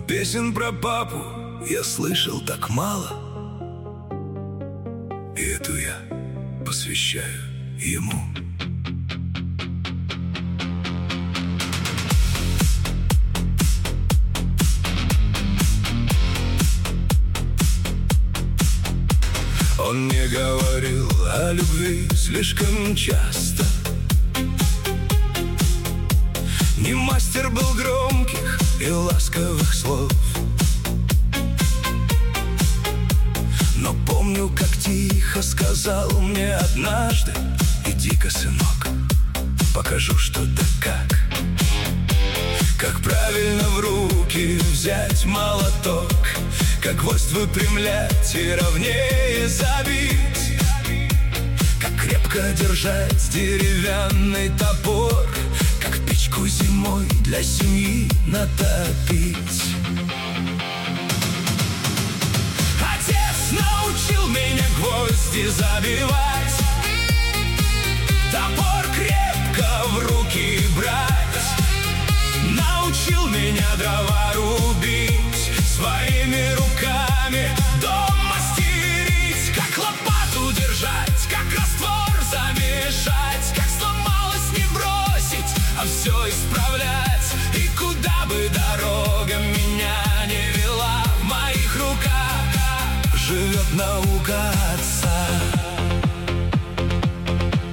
Песен про папу я слышал так мало, и эту я посвящаю ему. Он не говорил о любви слишком часто, не мастер был громких и ласковых слов. Но помню, как тихо сказал мне однажды: иди-ка, сынок, покажу, что да как правильно в руки взять молоток, как гвоздь выпрямлять и ровнее забить, как крепко держать деревянный топор, как печку зимой для семьи натопить. Отец научил меня гвозди забивать, топор крепко в руки брать, научил меня дрова рубить своими руками, дом мастерить, как лопату держать, как раствор замешать, как сломалось не бросить, а все исправлять. И куда бы дорога меня не вела, в моих руках живет наука отца.